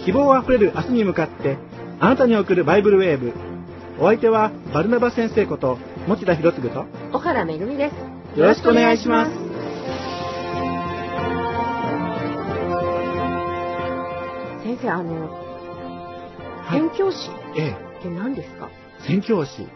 希望あふれる明日に向かってあなたに送るバイブルウェーブ。お相手はバルナバ先生こと持田博嗣と小原めぐみです。 よろしくお願いします。 先生、宣教師って何ですか？ 宣教師。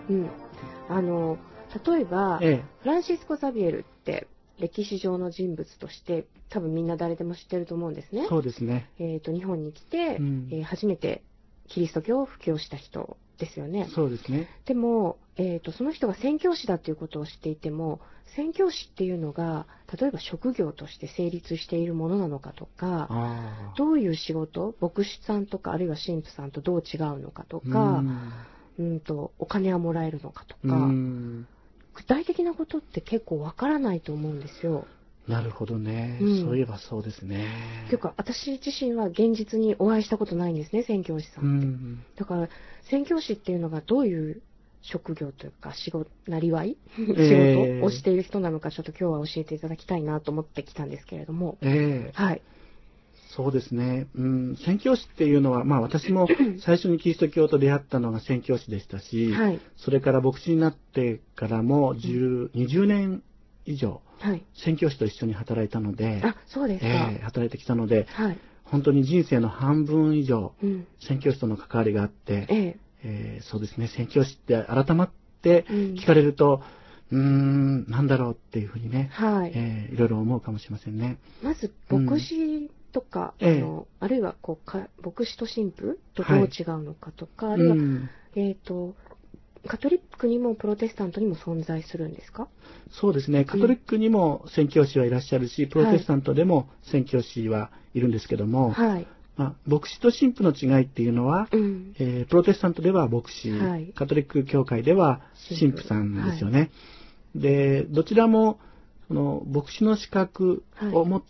例えば、フランシスコ・ザビエルって歴史上の人物として多分みんな誰でも知ってると思うんですね。 そうですね。 日本に来て、初めてキリスト教を布教した人ですよね。 そうですね。 でも、その人が宣教師だということを知っていても、宣教師っていうのが例えば職業として成立しているものなのかとか、どういう仕事、牧師さんとかあるいは神父さんとどう違うのかとか、お金はもらえるのかとか、具体的なことって結構わからないと思うんですよ。 なるほどね、そういえばそうですね。 というか私自身は現実にお会いしたことないんですね、宣教師さんって。だから宣教師っていうのがどういう職業というか仕事、なりわい仕事をしている人なのか、ちょっと今日は教えていただきたいなと思ってきたんですけれども。はい。 そうですね。宣教師っていうのは、私も最初にキリスト教と出会ったのが宣教師でしたし、それから牧師になってからも20年以上、宣教師と一緒に働いたので、 そうですか。 働いてきたので、本当に人生の半分以上、宣教師との関わりがあって、そうですね、宣教師って改まって聞かれると、なんだろうっていうふうにね、いろいろ思うかもしれませんね。 まず牧師とか、あるいは牧師と神父とどう違うのかとか、あるいは、カトリックにもプロテスタントにも存在するんですか？ そうですね、カトリックにも宣教師はいらっしゃるし、プロテスタントでも宣教師はいるんですけども、牧師と神父の違いっていうのは、プロテスタントでは牧師、カトリック教会では神父さんですよね。で、どちらもその牧師の資格を持って、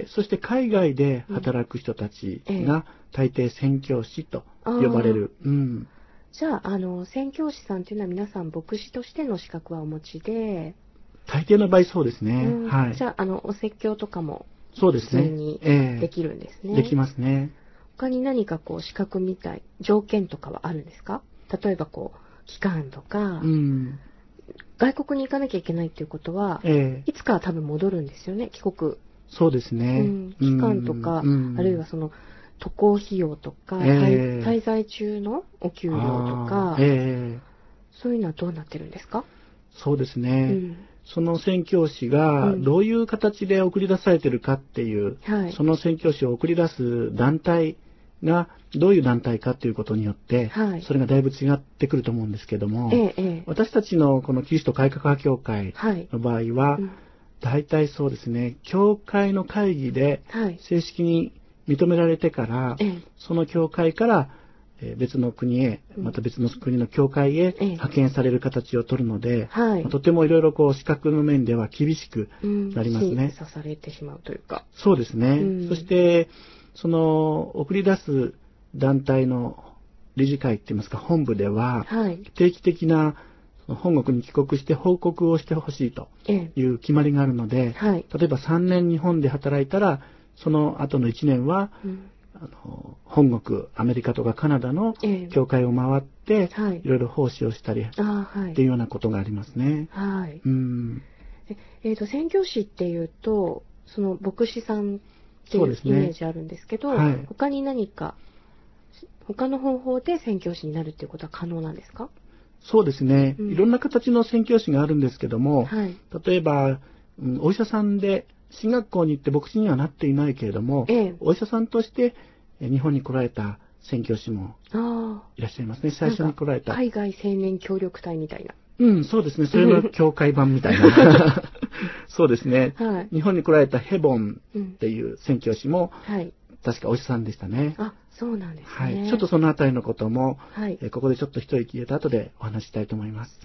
そして海外で働く人たちが大抵宣教師と呼ばれる。 じゃあ、宣教師さんというのは皆さん牧師としての資格はお持ちで、 大抵の場合そうですね。 じゃあ、お説教とかもそうですね。 普通にできるんですね。 できますね。 他に何か資格みたい条件とかはあるんですか？例えば期間とか、外国に行かなきゃいけないっていうことは、いつかは多分戻るんですよね、帰国。 そうですね。 期間とか、あるいはその渡航費用とか、滞在中のお給料とか、そういうのはどうなってるんですか？ そうですね。その宣教師がどういう形で送り出されているかっていう、その宣教師を送り出す団体がどういう団体かということによって、それがだいぶ違ってくると思うんですけども、私たちのこのキリスト改革派教会の場合は、大体そうですね、教会の会議で正式に認められてから、その教会から別の国へ、また別の国の教会へ派遣される形を取るので、とてもいろいろ資格の面では厳しくなりますね。 審査されてしまうというか。 そうですね。そして、その送り出す団体の理事会って言いますか、本部では、定期的な本国に帰国して報告をしてほしいという決まりがあるので、例えば3年日本で働いたら、その後の1年は、本国アメリカとかカナダの教会を回って、いろいろ奉仕をしたりっていうようなことがありますね。 宣教師っていうとその牧師さんっていうイメージあるんですけど、他に何か他の方法で宣教師になるっていうことは可能なんですか？ そうですね、いろんな形の宣教師があるんですけども、例えば、お医者さんで進学校に行って牧師にはなっていないけれども、お医者さんとして日本に来られた宣教師もいらっしゃいますね。最初に来られた海外青年協力隊みたいな。 そうですね。それの教会版みたいな。そうですね、日本に来られたヘボンっていう宣教師も、確かお医者さんでしたね。 そうなんですね。 ちょっとそのあたりのことも、ここでちょっと一息入れた後でお話ししたいと思います。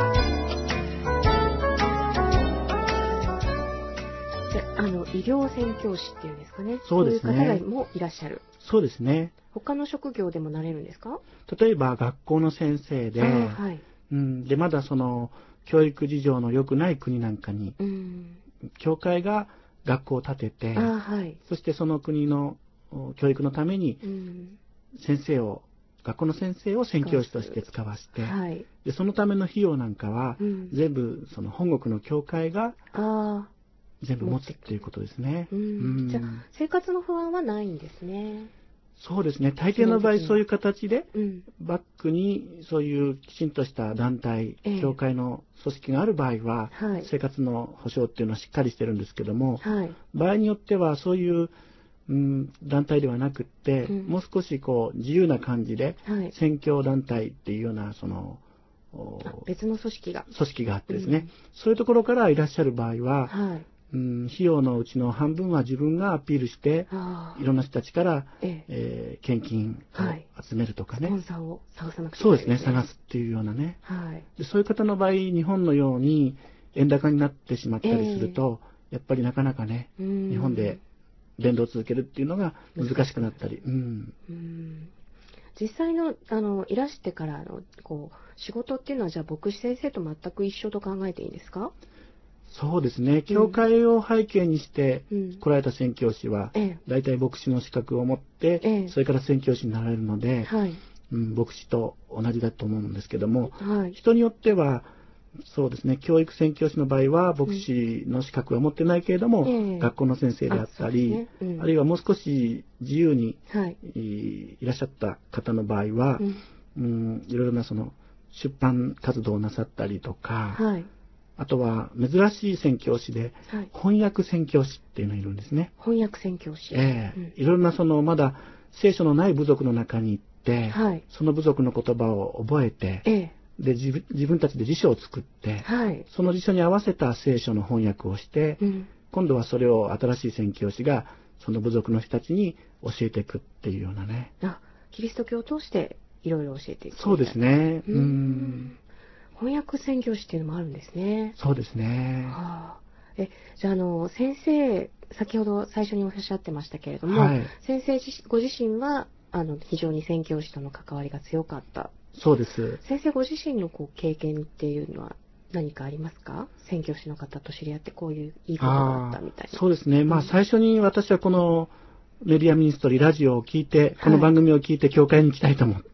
医療宣教師っていうんですかね。 そうですね。 そういう方もいらっしゃる。 そうですね。 他の職業でもなれるんですか？ 例えば学校の先生で、はい、でまだその教育事情の良くない国なんかに、教会が学校を建てて、はい、そしてその国の教育のために学校の先生を宣教師として使わせて、はい、でそのための費用なんかは、全部その本国の教会が全部持つっていうことですね。 じゃあ生活の不安はないんですね。 そうですね。大抵の場合そういう形で、バックにそういうきちんとした団体、教会の組織がある場合は、生活の保障っていうのはしっかりしてるんですけども、場合によってはそういう団体ではなくって、もう少しこう自由な感じで、宣教団体っていうようなその別の組織があってですね、そういうところからいらっしゃる場合は、費用のうちの半分は自分がアピールしていろんな人たちから、献金を集めるとかね、 スポンサーを探さなくちゃいけない、 そうですね、探すっていうようなね、でそういう方の場合日本のように円高になってしまったりすると、やっぱりなかなかね、日本で伝道を続けるっていうのが難しくなったり、 実際のいらしてからのこう仕事っていうのはじゃあ牧師先生と全く一緒と考えていいんですか？ そうですね。教会を背景にして来られた宣教師は、大体牧師の資格を持って、それから宣教師になられるので、牧師と同じだと思うんですけども、人によってはそうですね、教育宣教師の場合は牧師の資格は持ってないけれども、学校の先生であったり、あるいはもう少し自由に、いらっしゃった方の場合は、いろいろなその出版活動をなさったりとか、あとは珍しい宣教師で、翻訳宣教師っていうのがいるんですね。 翻訳宣教師。 いろんなそのまだ聖書のない部族の中に行って、その部族の言葉を覚えて、で自分たちで辞書を作って、その辞書に合わせた聖書の翻訳をして、今度はそれを新しい宣教師がその部族の人たちに教えていくっていうようなね。 キリスト教を通していろいろ教えていく。 そうですね。 翻訳宣教師っていうのもあるんですね。 そうですね。 じゃあ先生先ほど最初におっしゃってましたけれども、先生ご自身は非常に宣教師との関わりが強かった。 そうです。 先生ご自身の経験っていうのは何かありますか？宣教師の方と知り合ってこういういいことがあったみたいな。 そうですね。最初に私はこのメディアミニストリーラジオを聞いて、この番組を聞いて教会に行きたいと思って、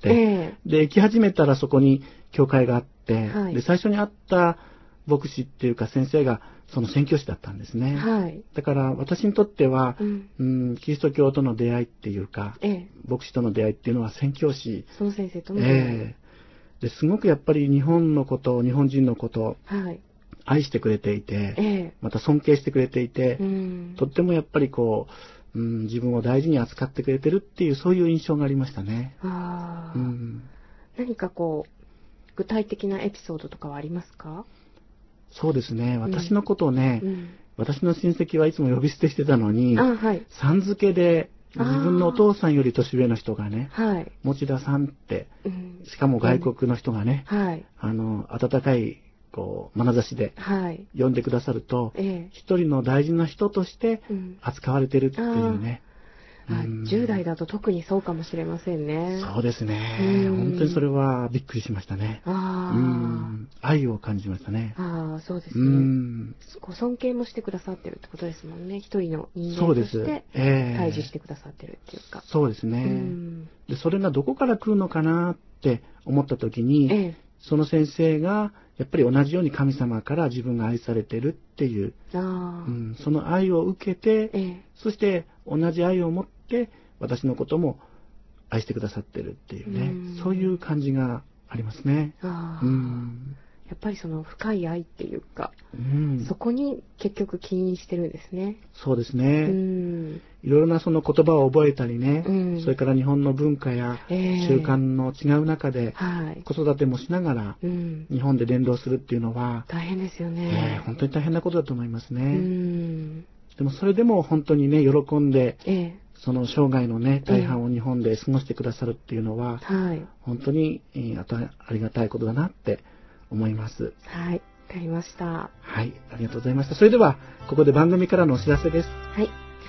で行き始めたらそこに教会があって、で最初に会った牧師っていうか先生がその宣教師だったんですね。だから私にとっては、キリスト教との出会いっていうか、牧師との出会いっていうのは宣教師。 その先生との出会い。 ですごくやっぱり日本のこと、日本人のことを愛してくれていて、また尊敬してくれていて、とってもやっぱりこう、自分を大事に扱ってくれてるっていうそういう印象がありましたね。 何かこう具体的なエピソードとかはありますか？ そうですね。私のことをね、私の親戚はいつも呼び捨てしてたのに、さん付けで自分のお父さんより年上の人がね、持田さんって、しかも外国の人がね、温かいこう眼差しで呼んでくださると、一人の大事な人として扱われてるっていうね。 10代だと特にそうかもしれませんね。 そうですね。本当にそれはびっくりしましたね。愛を感じましたね。 そうですね。尊敬もしてくださってるってことですもんね。一人の人間として対峙してくださってるっていうか。 そうですね。でそれがどこから来るのかなって思った時に、その先生がやっぱり同じように神様から自分が愛されてるっていう、その愛を受けて、そして同じ愛を持って私のことも愛してくださってるっていうね、そういう感じがありますね。 やっぱりその深い愛っていうか、そこに結局起因してるんですね。 そうですね。いろいろなその言葉を覚えたりね、それから日本の文化や習慣の違う中で子育てもしながら日本で伝道するっていうのは大変ですよね。 本当に大変なことだと思いますね。でもそれでも本当にね喜んで、その生涯のね大半を日本で過ごしてくださるっていうのは、本当にありがたいことだなって思います。 はい、わかりました。 はい、ありがとうございました。それではここで番組からのお知らせです。 はい。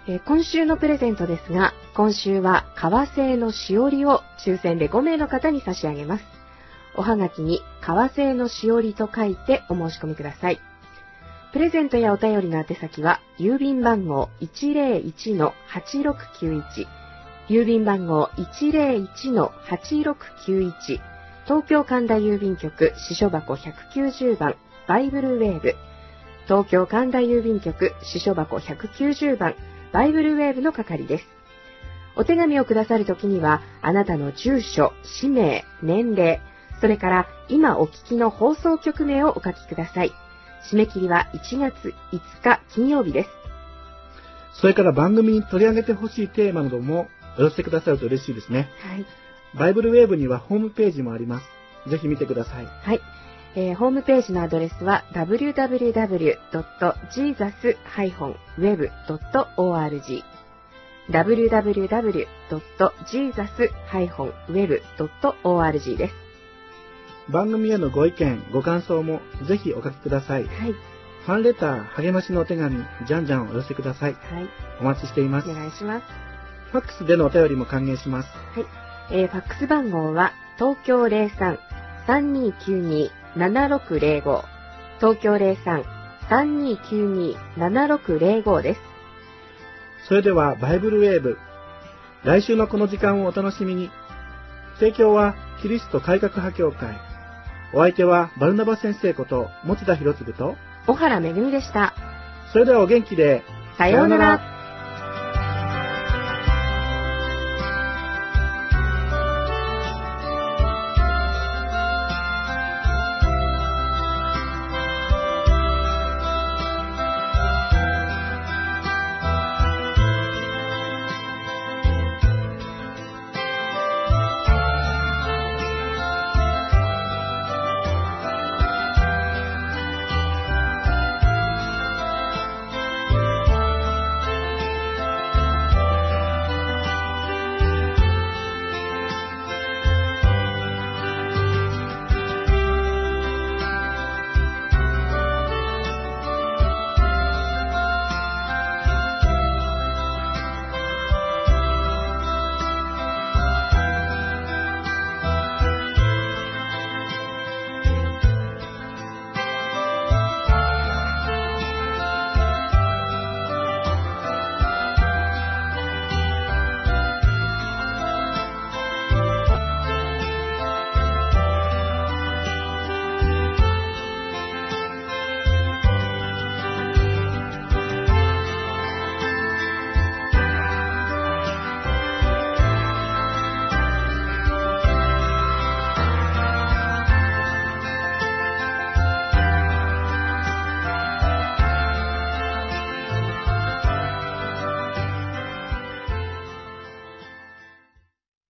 今週のプレゼントですが、今週は革製のしおりを抽選で5名の方に差し上げます。おはがきに革製のしおりと書いてお申し込みください。プレゼントやお便りの宛先は、郵便番号 101-8691、郵便番号 101-8691、東京神田郵便局支所箱190番バイブルウェーブ、東京神田郵便局支所箱190番バイブルウェーブの係です。お手紙をくださるときには、あなたの住所、氏名、年齢、それから今お聞きの放送局名をお書きください。締め切りは1月5日金曜日です。 それから番組に取り上げてほしいテーマなどもお寄せくださると嬉しいですね。 はい。 バイブルウェーブにはホームページもあります。ぜひ見てください。 はい。ホームページのアドレスは www.jesus-web.org www.jesus-web.org です。 番組へのご意見、ご感想もぜひお書きください。 はい。 ファンレター、励ましのお手紙、じゃんじゃんお寄せください。 はい。 お待ちしています。 お願いします。 ファックスでのお便りも歓迎します。 はい。ファックス番号は東京03-3292-7605、東京03-3292-7605です。 それではバイブルウェーブ、来週のこの時間をお楽しみに。提供はキリスト改革派教会。お相手はバルナバ先生こと持田博次と小原めぐみでした。 それではお元気で。 さようなら。